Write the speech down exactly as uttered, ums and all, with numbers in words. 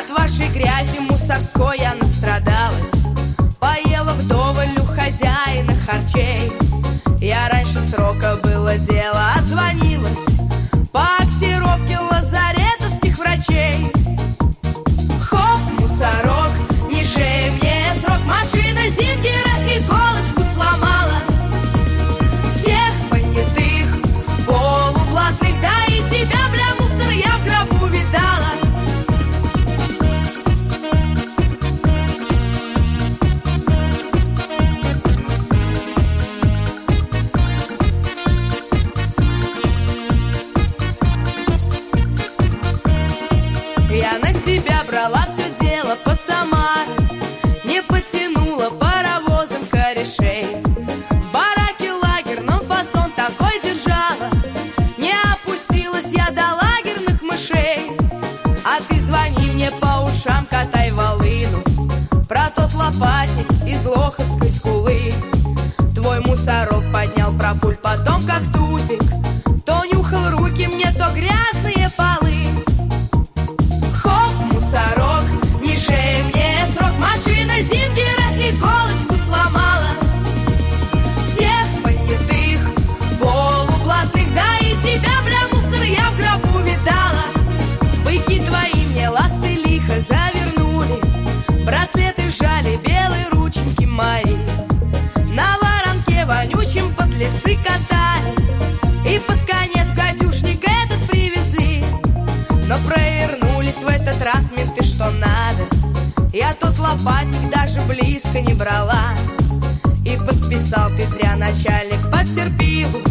От вашей грязи мусорской я настрадалась, поела вдоволь у хозяина харчей. Я раньше срока было дело, отзвонилась по актировке лазаретовских врачей. Хоп, мусорок, не шей мне срок, машина Зингера иголочку сломала. Всех понятых, полублатных, да и тебя, бля, мусор, я в гробу видала. Я на себя брала все дело под Самар, не потянула паровозом корешей. В бараке лагерном фасон такой держала, не опустилась я до лагерных мышей. А ты звони мне по ушам, катай волыну про тот лопатник из Лоховской скулы. Твой мусорок поднял пропуль потом как тузик, то нюхал руки мне, то грязные полы. Мусорок, не шей мне срок, машина Зингера иголочку сломала. Всех понятых, полублатных, да и тебя, бля, мусор, я в гробу видала. Быки твои мне ласты лихо завернули, браслеты сжали, белые рученьки мои. На воронке вонючим подлецы катали, и под конец гадюшник этот привезли. Но провернулись в этот раз менты что надо, я тот лопатник даже близко не брала. И подписал ты зря, начальник, потерпи,